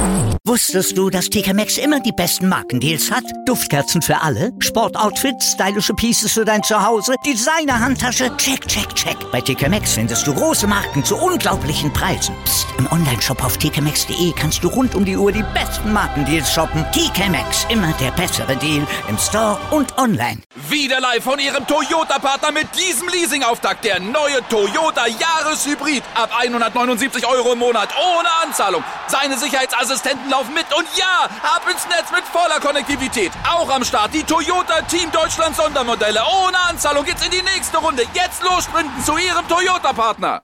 Wusstest du, dass TK Maxx immer die besten Markendeals hat? Duftkerzen für alle, Sportoutfits, stylische Pieces für dein Zuhause, Designer-Handtasche, check, check, check. Bei TK Maxx findest du große Marken zu unglaublichen Preisen. Psst. Im Onlineshop auf tkmaxx.de kannst du rund um die Uhr die besten Markendeals shoppen. TK Maxx, immer der bessere Deal im Store und online. Wieder live von Ihrem Toyota-Partner mit diesem Leasing-Auftakt. Der neue Toyota Jahreshybrid. Ab 179 € im Monat. Ohne Anzahlung. Seine Sicherheitsassistenten laufen mit. Und ja, ab ins Netz mit voller Konnektivität. Auch am Start die Toyota Team Deutschland Sondermodelle. Ohne Anzahlung geht's in die nächste Runde. Jetzt los sprinten zu Ihrem Toyota-Partner.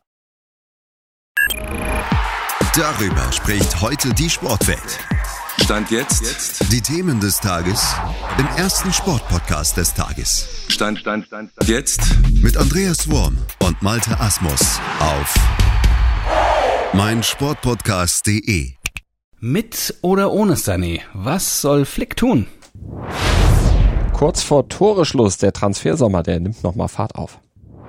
Darüber spricht heute die Sportwelt. Stand jetzt. Die Themen des Tages im ersten Sportpodcast des Tages. Stand jetzt. Mit Andreas Worm und Malte Asmus auf meinsportpodcast.de. Mit oder ohne Sané? Was soll Flick tun? Kurz vor Toreschluss, der Transfersommer, der nimmt nochmal Fahrt auf.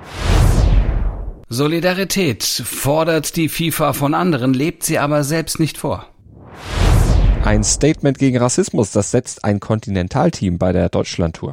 Solidarität fordert die FIFA von anderen, lebt sie aber selbst nicht vor. Ein Statement gegen Rassismus, das setzt ein Kontinentalteam bei der Deutschlandtour.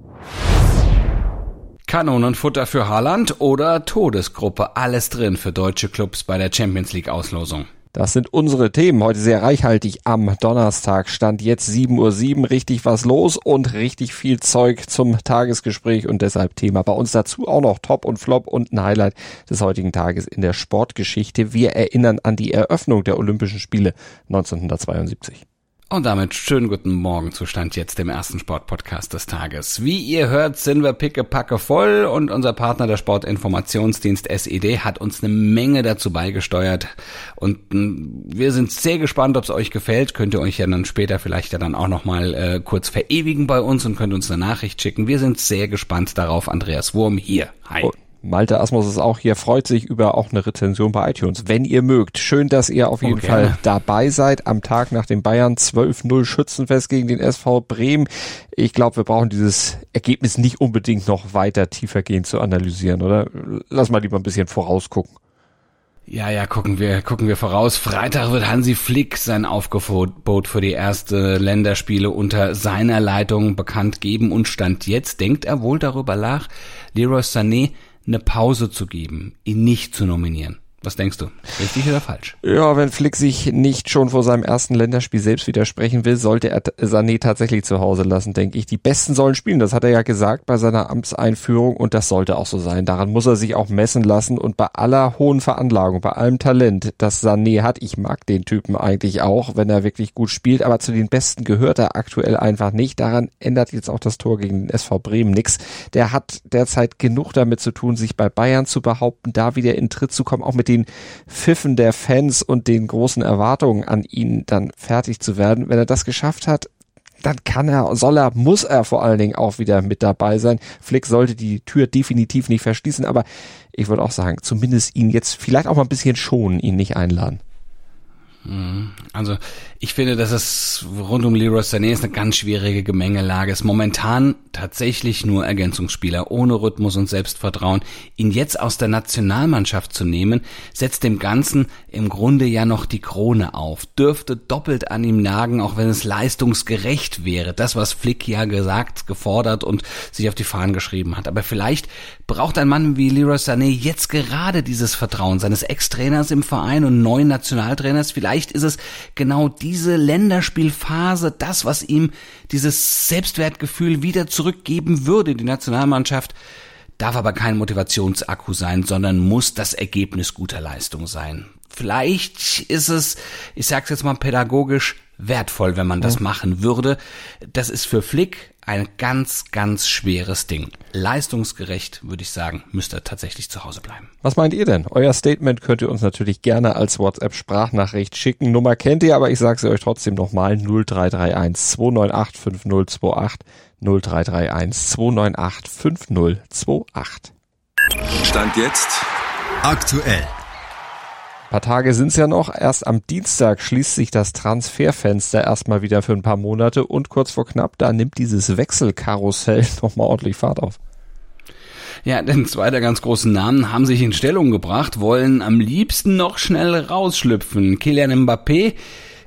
Kanonenfutter für Haaland oder Todesgruppe, alles drin für deutsche Clubs bei der Champions League Auslosung. Das sind unsere Themen, heute sehr reichhaltig am Donnerstag. Stand jetzt 7:07 Uhr, richtig was los und richtig viel Zeug zum Tagesgespräch und deshalb Thema bei uns dazu auch noch Top und Flop und ein Highlight des heutigen Tages in der Sportgeschichte. Wir erinnern an die Eröffnung der Olympischen Spiele 1972. Und damit schönen guten Morgen zu Stand jetzt, dem ersten Sportpodcast des Tages. Wie ihr hört, sind wir pickepacke voll und unser Partner, der Sportinformationsdienst SED, hat uns eine Menge dazu beigesteuert. Und wir sind sehr gespannt, ob es euch gefällt. Könnt ihr euch ja dann später vielleicht ja dann auch nochmal kurz verewigen bei uns und könnt uns eine Nachricht schicken. Wir sind sehr gespannt darauf. Andreas Worm hier. Hi. Oh. Malte Asmus ist auch hier, freut sich über auch eine Rezension bei iTunes, wenn ihr mögt. Schön, dass ihr auf jeden Fall dabei seid am Tag nach dem Bayern 12-0 Schützenfest gegen den SV Bremen. Ich glaube, wir brauchen dieses Ergebnis nicht unbedingt noch weiter tiefergehend zu analysieren, oder? Lass mal lieber ein bisschen vorausgucken. Ja, gucken wir voraus. Freitag wird Hansi Flick sein Aufgebot für die erste Länderspiele unter seiner Leitung bekannt geben und Stand jetzt denkt er wohl darüber nach, Leroy Sané eine Pause zu geben, ihn nicht zu nominieren. Was denkst du? Richtig oder falsch? Ja, wenn Flick sich nicht schon vor seinem ersten Länderspiel selbst widersprechen will, sollte er Sané tatsächlich zu Hause lassen, denke ich. Die Besten sollen spielen, das hat er ja gesagt bei seiner Amtseinführung und das sollte auch so sein. Daran muss er sich auch messen lassen und bei aller hohen Veranlagung, bei allem Talent, das Sané hat, ich mag den Typen eigentlich auch, wenn er wirklich gut spielt, aber zu den Besten gehört er aktuell einfach nicht. Daran ändert jetzt auch das Tor gegen den SV Bremen nichts. Der hat derzeit genug damit zu tun, sich bei Bayern zu behaupten, da wieder in Tritt zu kommen, auch mit den Pfiffen der Fans und den großen Erwartungen an ihn dann fertig zu werden. Wenn er das geschafft hat, dann muss er vor allen Dingen auch wieder mit dabei sein. Flick sollte die Tür definitiv nicht verschließen, aber ich würde auch sagen, zumindest ihn jetzt vielleicht auch mal ein bisschen schonen, ihn nicht einladen. Also ich finde, dass es rund um Leroy Sané ist eine ganz schwierige Gemengelage. Ist momentan tatsächlich nur Ergänzungsspieler, ohne Rhythmus und Selbstvertrauen. Ihn jetzt aus der Nationalmannschaft zu nehmen, setzt dem Ganzen im Grunde ja noch die Krone auf. Dürfte doppelt an ihm nagen, auch wenn es leistungsgerecht wäre. Das, was Flick ja gesagt, gefordert und sich auf die Fahnen geschrieben hat. Aber vielleicht braucht ein Mann wie Leroy Sané jetzt gerade dieses Vertrauen seines Ex-Trainers im Verein und neuen Nationaltrainers. Vielleicht ist es genau diese Länderspielphase, das, was ihm dieses Selbstwertgefühl wieder zurückgeben würde. Die Nationalmannschaft darf aber kein Motivationsakku sein, sondern muss das Ergebnis guter Leistung sein. Vielleicht ist es, ich sag's jetzt mal pädagogisch, wertvoll, wenn man das machen würde. Das ist für Flick ein ganz, ganz schweres Ding. Leistungsgerecht, würde ich sagen, müsste er tatsächlich zu Hause bleiben. Was meint ihr denn? Euer Statement könnt ihr uns natürlich gerne als WhatsApp-Sprachnachricht schicken. Nummer kennt ihr, aber ich sage sie euch trotzdem nochmal. 0331 298 5028 0331 298 5028. Stand jetzt. Aktuell. Ein paar Tage sind's ja noch. Erst am Dienstag schließt sich das Transferfenster erstmal wieder für ein paar Monate und kurz vor knapp, da nimmt dieses Wechselkarussell nochmal ordentlich Fahrt auf. Ja, denn zwei der ganz großen Namen haben sich in Stellung gebracht, wollen am liebsten noch schnell rausschlüpfen. Kylian Mbappé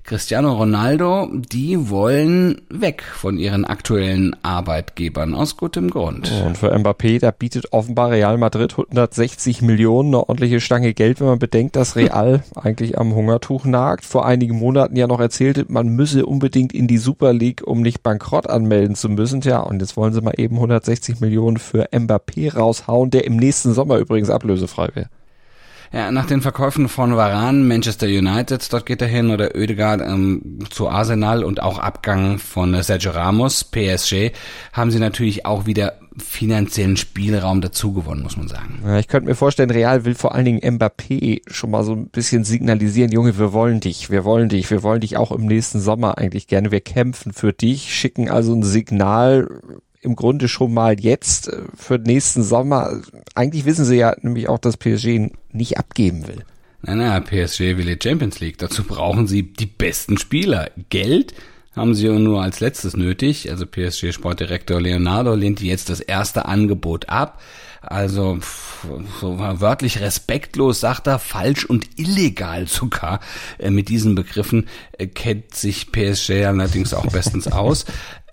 Cristiano Ronaldo, die wollen weg von ihren aktuellen Arbeitgebern aus gutem Grund. Und für Mbappé, da bietet offenbar Real Madrid 160 Millionen, eine ordentliche Stange Geld, wenn man bedenkt, dass Real eigentlich am Hungertuch nagt. Vor einigen Monaten ja noch erzählte, man müsse unbedingt in die Super League, um nicht Bankrott anmelden zu müssen. Tja, und jetzt wollen sie mal eben 160 Millionen für Mbappé raushauen, der im nächsten Sommer übrigens ablösefrei wäre. Ja, nach den Verkäufen von Varane, Manchester United, dort geht er hin, oder Ødegaard zu Arsenal und auch Abgang von Sergio Ramos, PSG, haben sie natürlich auch wieder finanziellen Spielraum dazu gewonnen, muss man sagen. Ja, ich könnte mir vorstellen, Real will vor allen Dingen Mbappé schon mal so ein bisschen signalisieren, Junge, wir wollen dich auch im nächsten Sommer eigentlich gerne, wir kämpfen für dich, schicken also ein Signal, im Grunde schon mal jetzt für den nächsten Sommer. Eigentlich wissen sie ja nämlich auch, dass PSG ihn nicht abgeben will. Nein, PSG will die Champions League. Dazu brauchen sie die besten Spieler. Geld haben sie nur als letztes nötig. Also PSG-Sportdirektor Leonardo lehnt jetzt das erste Angebot ab. Also so wörtlich respektlos, sagt er, falsch und illegal sogar. Mit diesen Begriffen kennt sich PSG allerdings auch bestens aus.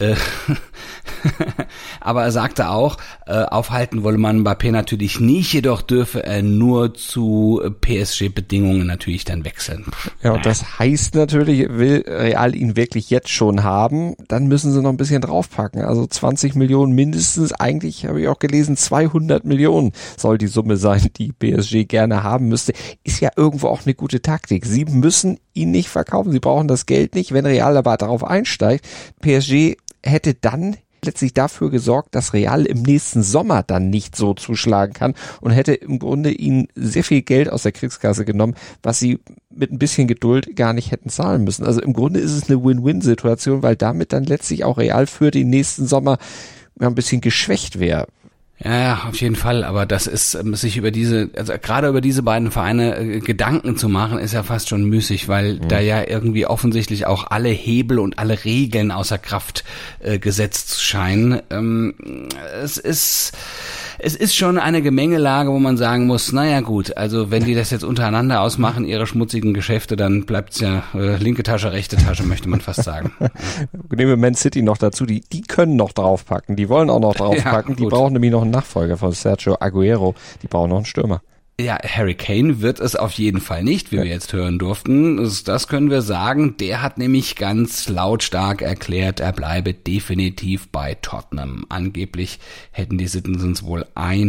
Aber er sagte auch, aufhalten wolle man Mbappé natürlich nicht, jedoch dürfe er nur zu PSG-Bedingungen natürlich dann wechseln. Ja, und das heißt natürlich, will Real ihn wirklich jetzt schon haben, dann müssen sie noch ein bisschen draufpacken. Also 20 Millionen mindestens, eigentlich habe ich auch gelesen, 200 Millionen soll die Summe sein, die PSG gerne haben müsste. Ist ja irgendwo auch eine gute Taktik. Sie müssen ihn nicht verkaufen, sie brauchen das Geld nicht. Wenn Real aber darauf einsteigt, PSG hätte dann letztlich dafür gesorgt, dass Real im nächsten Sommer dann nicht so zuschlagen kann und hätte im Grunde ihnen sehr viel Geld aus der Kriegskasse genommen, was sie mit ein bisschen Geduld gar nicht hätten zahlen müssen. Also im Grunde ist es eine Win-Win-Situation, weil damit dann letztlich auch Real für den nächsten Sommer ein bisschen geschwächt wäre. Ja, auf jeden Fall, aber das ist, sich gerade über diese beiden Vereine Gedanken zu machen, ist ja fast schon müßig, weil da ja irgendwie offensichtlich auch alle Hebel und alle Regeln außer Kraft gesetzt scheinen. Es ist schon eine Gemengelage, wo man sagen muss, naja gut, also wenn die das jetzt untereinander ausmachen, ihre schmutzigen Geschäfte, dann bleibt's ja linke Tasche, rechte Tasche, möchte man fast sagen. Nehmen wir Man City noch dazu, die können noch draufpacken, die wollen auch noch draufpacken, die brauchen nämlich noch einen Nachfolger von Sergio Aguero, die brauchen noch einen Stürmer. Ja, Harry Kane wird es auf jeden Fall nicht, wie wir jetzt hören durften. Das können wir sagen. Der hat nämlich ganz lautstark erklärt, er bleibe definitiv bei Tottenham. Angeblich hätten die Citizens wohl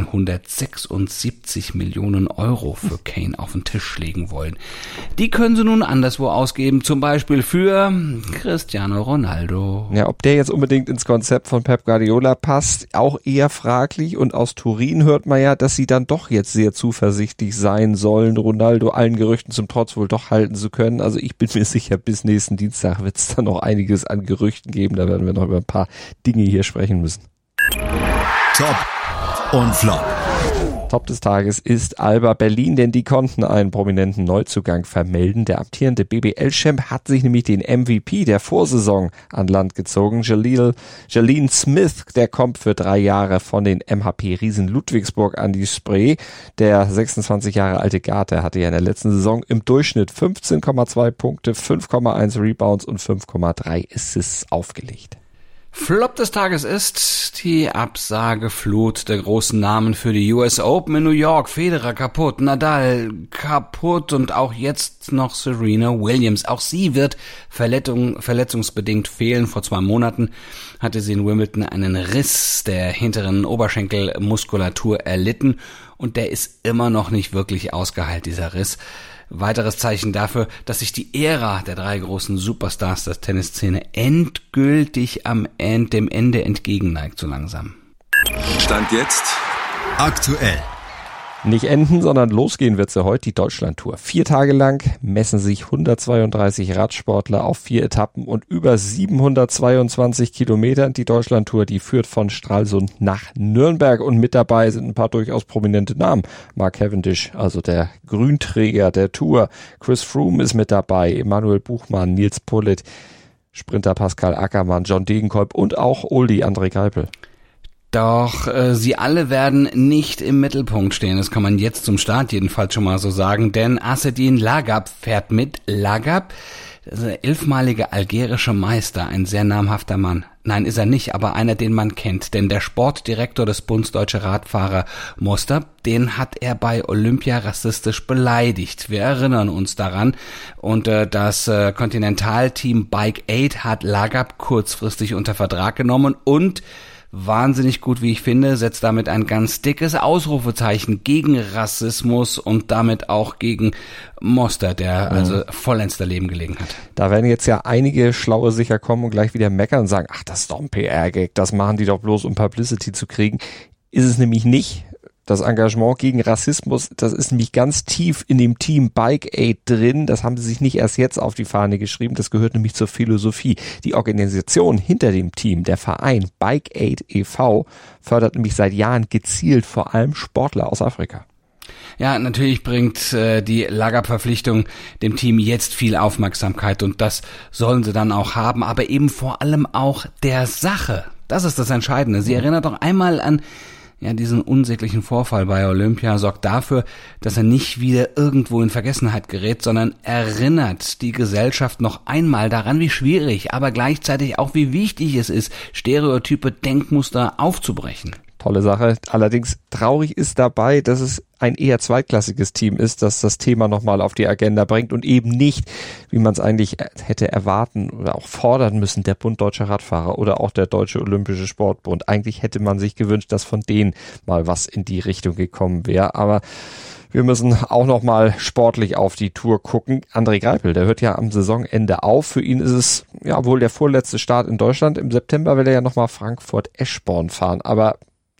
176 Millionen Euro für Kane auf den Tisch legen wollen. Die können sie nun anderswo ausgeben, zum Beispiel für Cristiano Ronaldo. Ja, ob der jetzt unbedingt ins Konzept von Pep Guardiola passt, auch eher fraglich. Und aus Turin hört man ja, dass sie dann doch jetzt sehr zuversichtlich sein sollen, Ronaldo allen Gerüchten zum Trotz wohl doch halten zu können. Also ich bin mir sicher, bis nächsten Dienstag wird es da noch einiges an Gerüchten geben. Da werden wir noch über ein paar Dinge hier sprechen müssen. Top und Flop. Top des Tages ist Alba Berlin, denn die konnten einen prominenten Neuzugang vermelden. Der amtierende BBL-Champ hat sich nämlich den MVP der Vorsaison an Land gezogen. Jalene Smith, der kommt für 3 Jahre von den MHP Riesen Ludwigsburg an die Spree. Der 26 Jahre alte Garte hatte ja in der letzten Saison im Durchschnitt 15,2 Punkte, 5,1 Rebounds und 5,3 Assists aufgelegt. Flop des Tages ist die Absageflut der großen Namen für die US Open in New York. Federer kaputt, Nadal kaputt und auch jetzt noch Serena Williams. Auch sie wird verletzungsbedingt fehlen. Vor 2 Monaten hatte sie in Wimbledon einen Riss der hinteren Oberschenkelmuskulatur erlitten und der ist immer noch nicht wirklich ausgeheilt, dieser Riss. Weiteres Zeichen dafür, dass sich die Ära der 3 großen Superstars der Tennisszene endgültig dem Ende entgegenneigt, so langsam. Stand jetzt Aktuell. Nicht enden, sondern losgehen wird sie heute, die Deutschlandtour. 4 Tage lang messen sich 132 Radsportler auf 4 Etappen und über 722 Kilometern. Die Deutschlandtour, die führt von Stralsund nach Nürnberg und mit dabei sind ein paar durchaus prominente Namen. Mark Cavendish, also der Grünträger der Tour. Chris Froome ist mit dabei, Emanuel Buchmann, Nils Pullet, Sprinter Pascal Ackermann, John Degenkolb und auch Oldie André Greipel. Doch sie alle werden nicht im Mittelpunkt stehen. Das kann man jetzt zum Start jedenfalls schon mal so sagen, denn Assedin Lagab fährt mit. Lagab Der 11-malige algerische Meister, ein sehr namhafter Mann. Nein, ist er nicht, aber einer, den man kennt. Denn der Sportdirektor des Bundes Deutsche Radfahrer Mostert, den hat er bei Olympia rassistisch beleidigt. Wir erinnern uns daran. Und das Kontinentalteam Bike Aid hat Lagab kurzfristig unter Vertrag genommen und wahnsinnig gut, wie ich finde, setzt damit ein ganz dickes Ausrufezeichen gegen Rassismus und damit auch gegen Mostert, der also vollends daneben gelegen hat. Da werden jetzt ja einige Schlaue sicher kommen und gleich wieder meckern und sagen, ach, das ist doch ein PR-Gag, das machen die doch bloß, um Publicity zu kriegen. Ist es nämlich nicht. Das Engagement gegen Rassismus, das ist nämlich ganz tief in dem Team Bike Aid drin. Das haben sie sich nicht erst jetzt auf die Fahne geschrieben. Das gehört nämlich zur Philosophie. Die Organisation hinter dem Team, der Verein Bike Aid e.V., fördert nämlich seit Jahren gezielt vor allem Sportler aus Afrika. Ja, natürlich bringt die Lagab-Verpflichtung dem Team jetzt viel Aufmerksamkeit und das sollen sie dann auch haben, aber eben vor allem auch der Sache. Das ist das Entscheidende. Sie erinnert doch einmal an diesen unsäglichen Vorfall bei Olympia, sorgt dafür, dass er nicht wieder irgendwo in Vergessenheit gerät, sondern erinnert die Gesellschaft noch einmal daran, wie schwierig, aber gleichzeitig auch wie wichtig es ist, stereotype Denkmuster aufzubrechen. Tolle Sache. Allerdings traurig ist dabei, dass es ein eher zweitklassiges Team ist, das das Thema nochmal auf die Agenda bringt und eben nicht, wie man es eigentlich hätte erwarten oder auch fordern müssen, der Bund Deutscher Radfahrer oder auch der Deutsche Olympische Sportbund. Eigentlich hätte man sich gewünscht, dass von denen mal was in die Richtung gekommen wäre, aber wir müssen auch noch mal sportlich auf die Tour gucken. André Greipel, der hört ja am Saisonende auf. Für ihn ist es ja wohl der vorletzte Start in Deutschland. Im September will er ja noch mal Frankfurt-Eschborn fahren, aber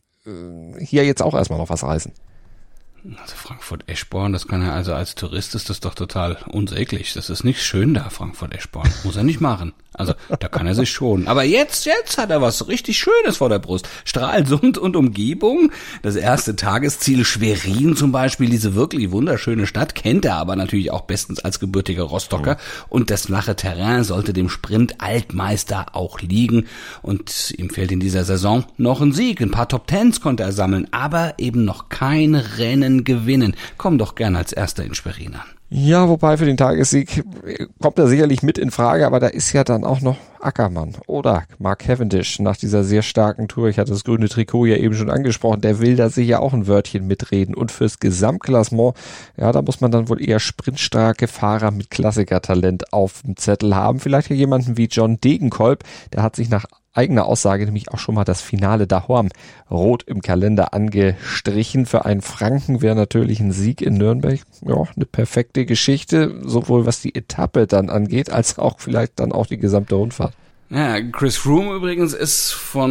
hier jetzt auch erstmal noch was reißen. Also Frankfurt-Eschborn, das kann er also als Tourist, ist das doch total unsäglich. Das ist nicht schön da, Frankfurt-Eschborn. Muss er nicht machen. Also da kann er sich schonen. Aber jetzt hat er was richtig Schönes vor der Brust. Stralsund und Umgebung. Das erste Tagesziel Schwerin zum Beispiel. Diese wirklich wunderschöne Stadt kennt er aber natürlich auch bestens als gebürtiger Rostocker. Und das flache Terrain sollte dem Sprint-Altmeister auch liegen. Und ihm fehlt in dieser Saison noch ein Sieg. Ein paar Top-Tens konnte er sammeln, aber eben noch kein Rennen gewinnen. Komm doch gern als Erster in Schwerin an. Ja, wobei für den Tagessieg kommt er sicherlich mit in Frage, aber da ist ja dann auch noch Ackermann oder Mark Cavendish nach dieser sehr starken Tour. Ich hatte das grüne Trikot ja eben schon angesprochen. Der will da sicher auch ein Wörtchen mitreden. Und fürs Gesamtklassement, ja, da muss man dann wohl eher sprintstarke Fahrer mit Klassikertalent auf dem Zettel haben. Vielleicht hier jemanden wie John Degenkolb, der hat sich nach eigener Aussage nämlich auch schon mal das Finale Dahorm rot im Kalender angestrichen. Für einen Franken wäre natürlich ein Sieg in Nürnberg ja eine perfekte Geschichte, sowohl was die Etappe dann angeht, als auch vielleicht dann auch die gesamte Rundfahrt. Ja, Chris Froome übrigens ist vor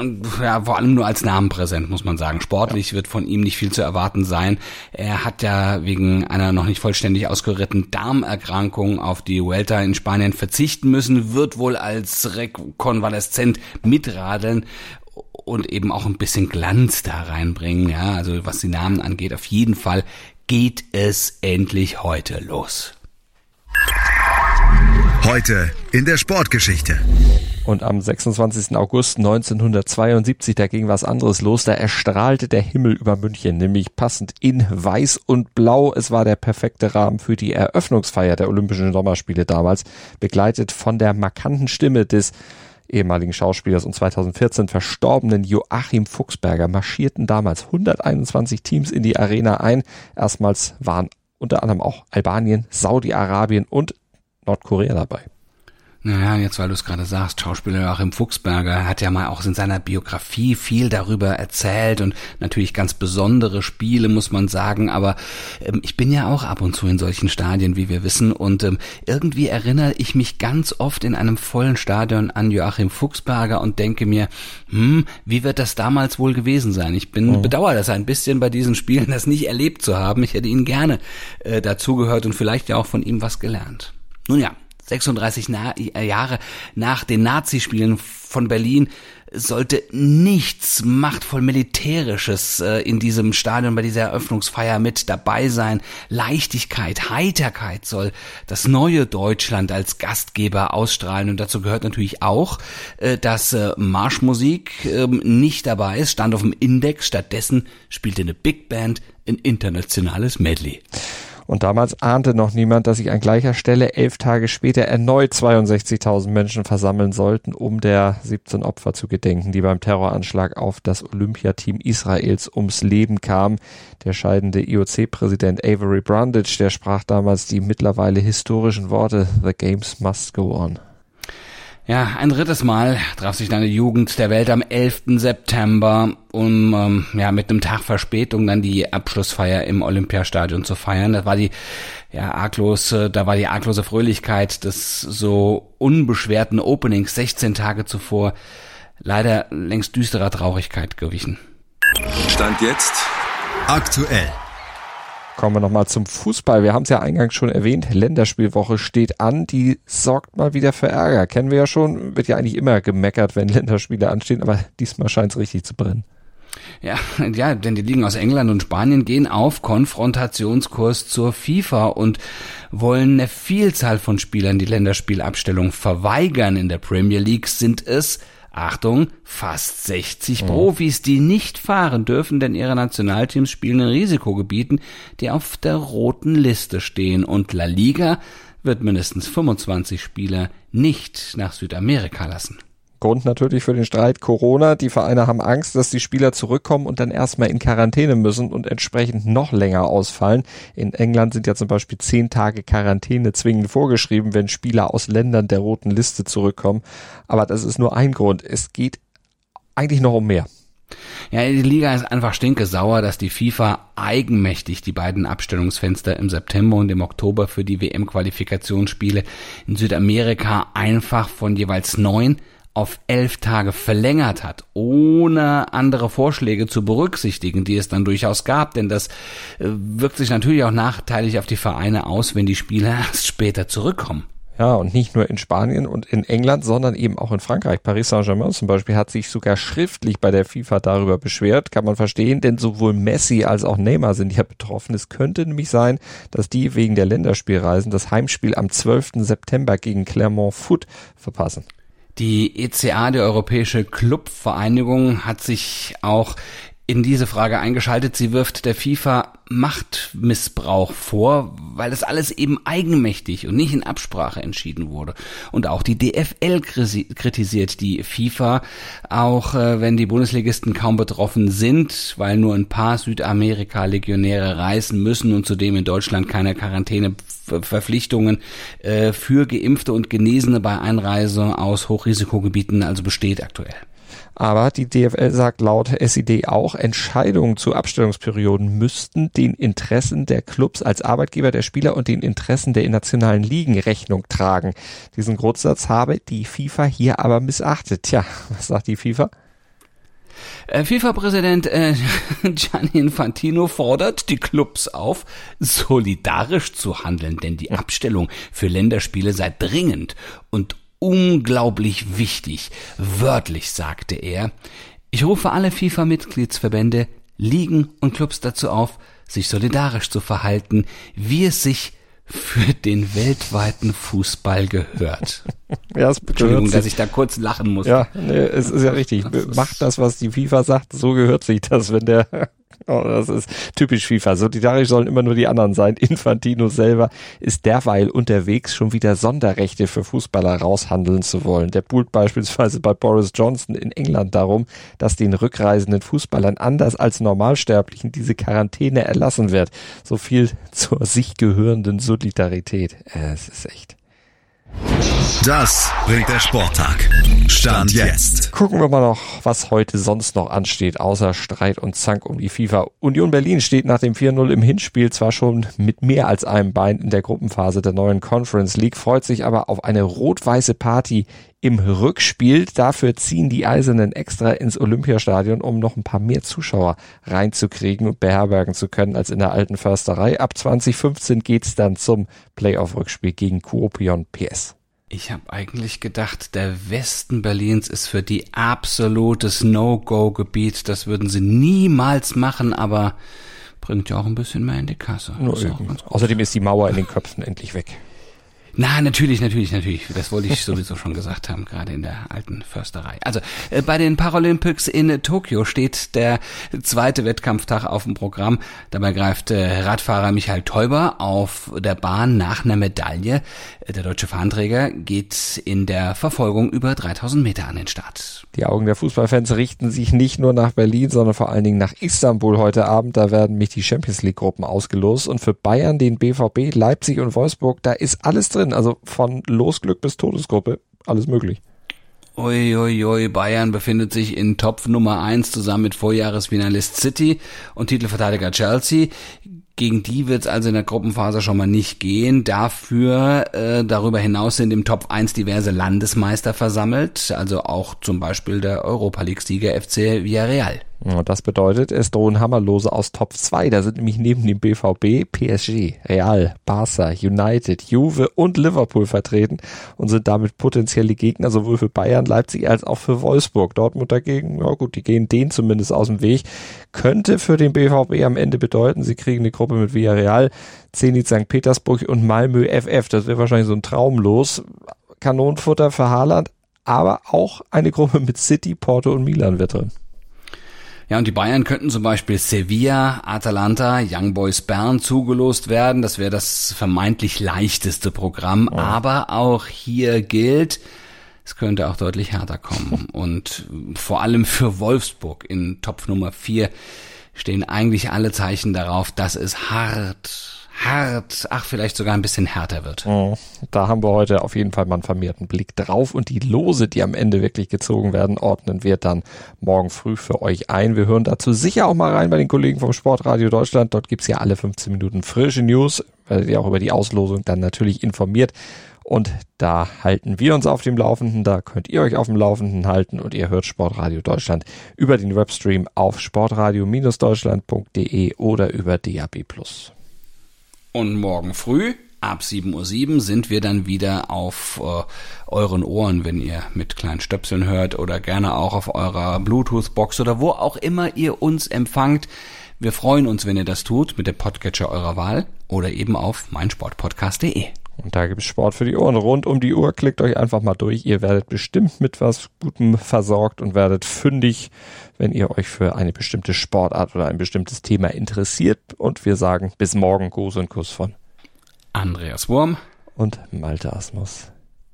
allem nur als Namen präsent, muss man sagen. Sportlich wird von ihm nicht viel zu erwarten sein. Er hat ja wegen einer noch nicht vollständig ausgerittenen Darmerkrankung auf die Vuelta in Spanien verzichten müssen, wird wohl als Rekonvaleszent mitradeln und eben auch ein bisschen Glanz da reinbringen. Ja, also was die Namen angeht, auf jeden Fall geht es endlich heute los. Heute in der Sportgeschichte. Und am 26. August 1972, da ging was anderes los. Da erstrahlte der Himmel über München, nämlich passend in Weiß und Blau. Es war der perfekte Rahmen für die Eröffnungsfeier der Olympischen Sommerspiele damals, begleitet von der markanten Stimme des ehemaligen Schauspielers und 2014 verstorbenen Joachim Fuchsberger marschierten damals 121 Teams in die Arena ein. Erstmals waren unter anderem auch Albanien, Saudi-Arabien und Nordkorea dabei. Naja, jetzt weil du es gerade sagst, Schauspieler Joachim Fuchsberger hat ja mal auch in seiner Biografie viel darüber erzählt und natürlich ganz besondere Spiele, muss man sagen, aber ich bin ja auch ab und zu in solchen Stadien, wie wir wissen, und irgendwie erinnere ich mich ganz oft in einem vollen Stadion an Joachim Fuchsberger und denke mir, wie wird das damals wohl gewesen sein? Ich bedauere das ein bisschen bei diesen Spielen, das nicht erlebt zu haben. Ich hätte ihn gerne dazugehört und vielleicht ja auch von ihm was gelernt. Nun ja, 36 Jahre nach den Nazispielen von Berlin sollte nichts machtvoll Militärisches in diesem Stadion bei dieser Eröffnungsfeier mit dabei sein. Leichtigkeit, Heiterkeit soll das neue Deutschland als Gastgeber ausstrahlen und dazu gehört natürlich auch, dass Marschmusik nicht dabei ist, stand auf dem Index, stattdessen spielte eine Big Band ein internationales Medley. Und damals ahnte noch niemand, dass sich an gleicher Stelle 11 Tage später erneut 62.000 Menschen versammeln sollten, um der 17 Opfer zu gedenken, die beim Terroranschlag auf das Olympiateam Israels ums Leben kamen. Der scheidende IOC-Präsident Avery Brundage, der sprach damals die mittlerweile historischen Worte: The Games must go on. Ja, ein drittes Mal traf sich dann die Jugend der Welt am 11. September, um mit einem Tag Verspätung dann die Abschlussfeier im Olympiastadion zu feiern. Da war die arglose Fröhlichkeit des so unbeschwerten Openings 16 Tage zuvor leider längst düsterer Traurigkeit gewichen. Stand jetzt Aktuell. Kommen wir nochmal zum Fußball. Wir haben es ja eingangs schon erwähnt, Länderspielwoche steht an, die sorgt mal wieder für Ärger. Kennen wir ja schon, wird ja eigentlich immer gemeckert, wenn Länderspiele anstehen, aber diesmal scheint es richtig zu brennen. Ja, denn die Ligen aus England und Spanien gehen auf Konfrontationskurs zur FIFA und wollen eine Vielzahl von Spielern die Länderspielabstellung verweigern. In der Premier League sind es, Achtung, fast 60 Profis, die nicht fahren dürfen, denn ihre Nationalteams spielen in Risikogebieten, die auf der roten Liste stehen. Und La Liga wird mindestens 25 Spieler nicht nach Südamerika lassen. Grund natürlich für den Streit Corona. Die Vereine haben Angst, dass die Spieler zurückkommen und dann erstmal in Quarantäne müssen und entsprechend noch länger ausfallen. In England sind ja zum Beispiel 10 Tage Quarantäne zwingend vorgeschrieben, wenn Spieler aus Ländern der roten Liste zurückkommen. Aber das ist nur ein Grund. Es geht eigentlich noch um mehr. Ja, die Liga ist einfach stinkesauer, dass die FIFA eigenmächtig die beiden Abstellungsfenster im September und im Oktober für die WM-Qualifikationsspiele in Südamerika einfach von jeweils 9 auf 11 Tage verlängert hat, ohne andere Vorschläge zu berücksichtigen, die es dann durchaus gab, denn das wirkt sich natürlich auch nachteilig auf die Vereine aus, wenn die Spieler erst später zurückkommen. Ja, und nicht nur in Spanien und in England, sondern eben auch in Frankreich. Paris Saint-Germain zum Beispiel hat sich sogar schriftlich bei der FIFA darüber beschwert. Kann man verstehen, denn sowohl Messi als auch Neymar sind ja betroffen. Es könnte nämlich sein, dass die wegen der Länderspielreisen das Heimspiel am 12. September gegen Clermont Foot verpassen. Die ECA, die Europäische Clubvereinigung, hat sich auch in diese Frage eingeschaltet. Sie wirft der FIFA Machtmissbrauch vor, weil das alles eben eigenmächtig und nicht in Absprache entschieden wurde. Und auch die DFL kritisiert die FIFA, auch wenn die Bundesligisten kaum betroffen sind, weil nur ein paar Südamerika-Legionäre reisen müssen und zudem in Deutschland keine Quarantäneverpflichtungen für Geimpfte und Genesene bei Einreise aus Hochrisikogebieten also besteht aktuell. Aber die DFL sagt laut SID auch, Entscheidungen zu Abstellungsperioden müssten den Interessen der Clubs als Arbeitgeber der Spieler und den Interessen der nationalen Ligen Rechnung tragen. Diesen Grundsatz habe die FIFA hier aber missachtet. Tja, was sagt die FIFA? FIFA-Präsident Gianni Infantino fordert die Clubs auf, solidarisch zu handeln, denn die Abstellung für Länderspiele sei dringend und unglaublich wichtig. Wörtlich sagte er: Ich rufe alle FIFA-Mitgliedsverbände, Ligen und Clubs dazu auf, sich solidarisch zu verhalten, wie es sich für den weltweiten Fußball gehört. Ja, es Entschuldigung, dass ich da kurz lachen muss. Ja, nee, es ist ja richtig. Macht das, was die FIFA sagt, so gehört sich das, wenn der... Oh, das ist typisch FIFA. Solidarisch sollen immer nur die anderen sein. Infantino selber ist derweil unterwegs, schon wieder Sonderrechte für Fußballer raushandeln zu wollen. Der buhlt beispielsweise bei Boris Johnson in England darum, dass den rückreisenden Fußballern anders als Normalsterblichen diese Quarantäne erlassen wird. So viel zur sich gehörenden Solidarität. Es ist echt. Das bringt der Sporttag. Stand jetzt. Gucken wir mal noch, was heute sonst noch ansteht, außer Streit und Zank um die FIFA. Union Berlin steht nach dem 4-0 im Hinspiel zwar schon mit mehr als einem Bein in der Gruppenphase der neuen Conference League, freut sich aber auf eine rot-weiße Party im Rückspiel. Dafür ziehen die Eisernen extra ins Olympiastadion, um noch ein paar mehr Zuschauer reinzukriegen und beherbergen zu können als in der alten Försterei. Ab 2015 geht's dann zum Playoff-Rückspiel gegen Kuopion PS. Ich habe eigentlich gedacht, der Westen Berlins ist für die absolutes No-Go-Gebiet. Das würden sie niemals machen, aber bringt ja auch ein bisschen mehr in die Kasse. Außerdem ist die Mauer in den Köpfen endlich weg. Na, natürlich. Das wollte ich sowieso schon gesagt haben, gerade in der alten Försterei. Also, bei den Paralympics in Tokio steht der zweite Wettkampftag auf dem Programm. Dabei greift Radfahrer Michael Teuber auf der Bahn nach einer Medaille. Der deutsche Fahnenträger geht in der Verfolgung über 3000 Meter an den Start. Die Augen der Fußballfans richten sich nicht nur nach Berlin, sondern vor allen Dingen nach Istanbul heute Abend. Da werden nämlich die Champions-League-Gruppen ausgelost. Und für Bayern, den BVB, Leipzig und Wolfsburg, da ist alles drin. Also von Losglück bis Todesgruppe, alles möglich. Uiuiui, Bayern befindet sich in Topf Nummer 1 zusammen mit Vorjahresfinalist City und Titelverteidiger Chelsea. Gegen die wird es also in der Gruppenphase schon mal nicht gehen. Dafür darüber hinaus sind im Top 1 diverse Landesmeister versammelt, also auch zum Beispiel der Europa-League-Sieger FC Villarreal. Und das bedeutet, es drohen Hammerlose aus Top 2. Da sind nämlich neben dem BVB PSG, Real, Barca, United, Juve und Liverpool vertreten und sind damit potenzielle Gegner sowohl für Bayern, Leipzig als auch für Wolfsburg. Dortmund dagegen, ja gut, die gehen denen zumindest aus dem Weg. Könnte für den BVB am Ende bedeuten, sie kriegen eine Gruppe mit Villarreal, Zenit St. Petersburg und Malmö FF. Das wäre wahrscheinlich so ein Traumlos. Kanonenfutter für Haaland, aber auch eine Gruppe mit City, Porto und Milan wird drin. Ja, und die Bayern könnten zum Beispiel Sevilla, Atalanta, Young Boys Bern zugelost werden. Das wäre das vermeintlich leichteste Programm. Oh. Aber auch hier gilt, es könnte auch deutlich härter kommen. Und vor allem für Wolfsburg in Topf Nummer 4 stehen eigentlich alle Zeichen darauf, dass es hart, vielleicht sogar ein bisschen härter wird. Da haben wir heute auf jeden Fall mal einen vermehrten Blick drauf und die Lose, die am Ende wirklich gezogen werden, ordnen wir dann morgen früh für euch ein. Wir hören dazu sicher auch mal rein bei den Kollegen vom Sportradio Deutschland. Dort gibt's ja alle 15 Minuten frische News, werdet ihr auch über die Auslosung dann natürlich informiert. Und da halten wir uns auf dem Laufenden, da könnt ihr euch auf dem Laufenden halten und ihr hört Sportradio Deutschland über den Webstream auf sportradio-deutschland.de oder über DAB+. Und morgen früh ab 7:07 Uhr sind wir dann wieder auf euren Ohren, wenn ihr mit kleinen Stöpseln hört oder gerne auch auf eurer Bluetooth-Box oder wo auch immer ihr uns empfangt. Wir freuen uns, wenn ihr das tut mit dem Podcatcher eurer Wahl oder eben auf meinsportpodcast.de. Und da gibt es Sport für die Ohren rund um die Uhr. Klickt euch einfach mal durch. Ihr werdet bestimmt mit was Gutem versorgt und werdet fündig, wenn ihr euch für eine bestimmte Sportart oder ein bestimmtes Thema interessiert. Und wir sagen bis morgen. Gruß und Kuss von Andreas Wurm und Malte Asmus.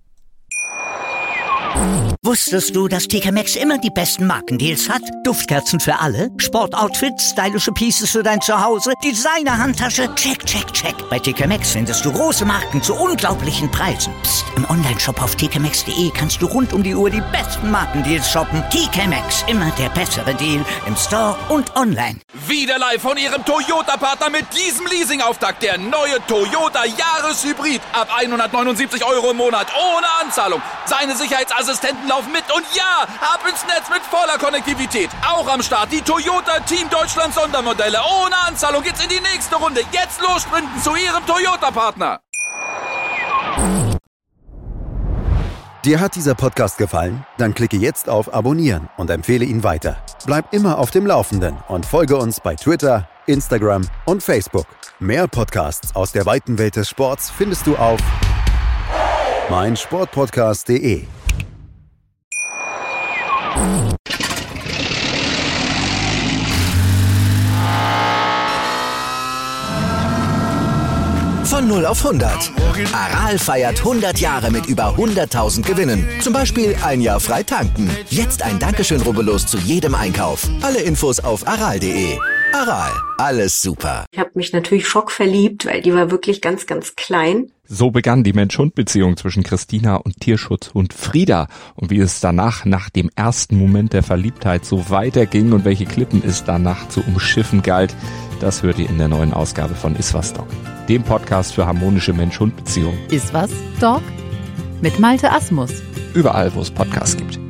Wusstest du, dass TK Maxx immer die besten Markendeals hat? Duftkerzen für alle, Sportoutfits, stylische Pieces für dein Zuhause, Designer-Handtasche, check. Bei TK Maxx findest du große Marken zu unglaublichen Preisen. Psst. Im Onlineshop auf tkmaxx.de kannst du rund um die Uhr die besten Markendeals shoppen. TK Maxx, immer der bessere Deal im Store und online. Wieder live von ihrem Toyota-Partner mit diesem Leasing-Auftakt. Der neue Toyota Jahreshybrid. Ab 179 € im Monat ohne Anzahlung. Seine Sicherheitsassistenten laufen mit und ja, ab ins Netz mit voller Konnektivität. Auch am Start die Toyota Team Deutschland Sondermodelle. Ohne Anzahlung geht's in die nächste Runde. Jetzt los sprinten zu Ihrem Toyota-Partner. Dir hat dieser Podcast gefallen? Dann klicke jetzt auf Abonnieren und empfehle ihn weiter. Bleib immer auf dem Laufenden und folge uns bei Twitter, Instagram und Facebook. Mehr Podcasts aus der weiten Welt des Sports findest du auf meinsportpodcast.de. Von 0 auf 100. Aral feiert 100 Jahre mit über 100.000 Gewinnen. Zum Beispiel ein Jahr frei tanken. Jetzt ein Dankeschön, rubbellos zu jedem Einkauf. Alle Infos auf aral.de. Aral, alles super. Ich habe mich natürlich schockverliebt, weil die war wirklich ganz, ganz klein. So begann die Mensch-Hund-Beziehung zwischen Christina und Tierschutzhund Frieda. Und wie es danach, nach dem ersten Moment der Verliebtheit, so weiterging und welche Klippen es danach zu umschiffen galt, das hört ihr in der neuen Ausgabe von Iswas Dog, dem Podcast für harmonische Mensch-Hund-Beziehungen. Iswas Dog mit Malte Asmus. Überall, wo es Podcasts gibt.